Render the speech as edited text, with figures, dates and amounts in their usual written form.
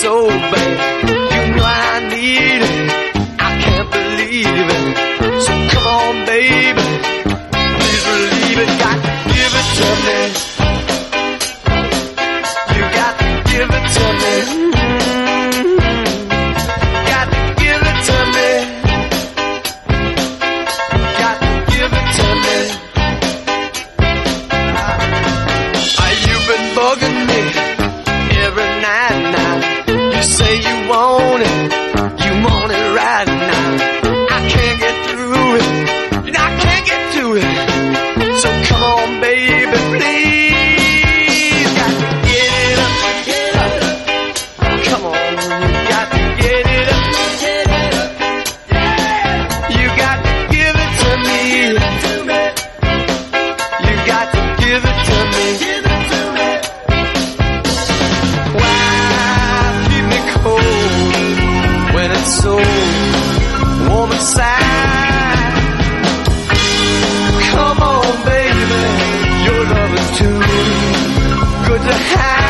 so bad. You know I need it, I can't believe it. So come on, baby, please believe it. Got to give it to me. You got to give it to me. Got to give it to me. Got to give it to me. You've been bugging me every night now. You say you want it right now. I can't get through it, and I can't get to it. So come on, baby, please. Got to get it up. Come on, you got to get it up. You got to give it to me. You got to give it to me. So warm inside. Come on, baby, your love is too good to have.